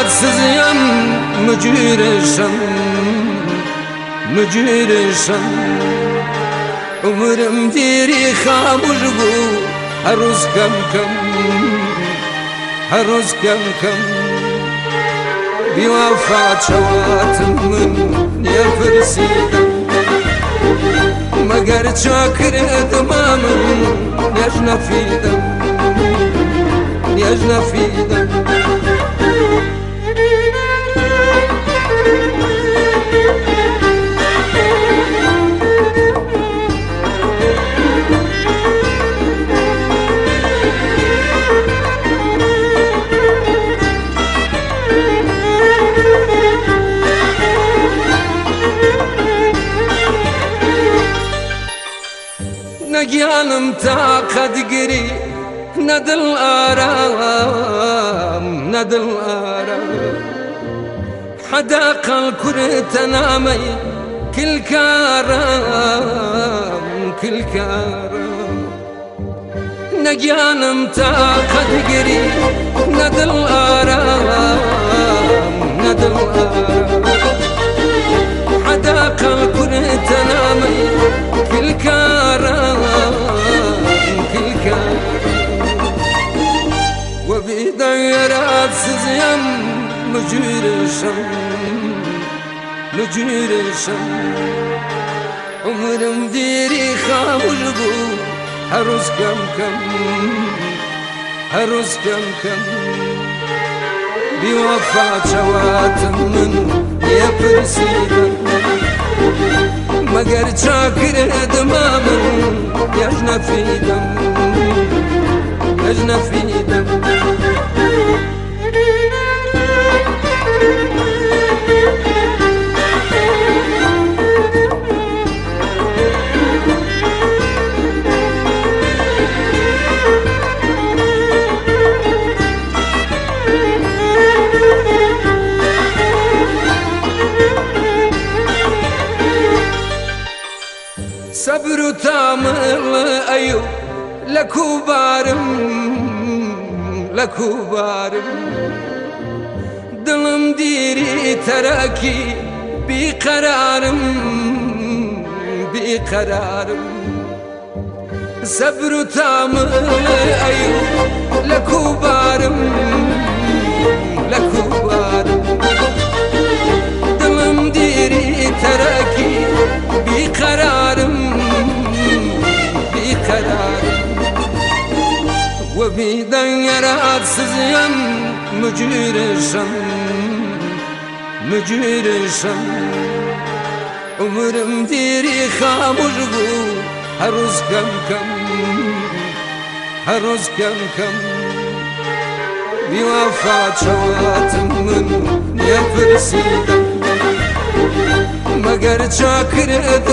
سزیم مجورشم عمرم دیری خاموش بو هر روز کم کم بی وفا چواتم من نپرسیدم مگر چاکر دمامم نیاز نفیدم نجانم طاقت گری ندل آرام حداق الكرة نامي كل كارم نجانم طاقت گری ندل آرام حداق الكرة نامي كل كارم وبدايرات سزيم مجورشم عمرم ديري خاموش بو هر روز کم بی وفا چواتم من نپرسیدم مگر چاکر دمامم نیاز نفیدم صبر تامل أيو لكوبارم دلم ديري تراكي بقرارم صبر تامل أيو لكوبارم دلم ديري تراكي بقرارم وبدايرات سزيم مجورشم عمرم ديري خاموش بو هر روز کم بی وفا چواتم من نپرسیدم مگر چاکر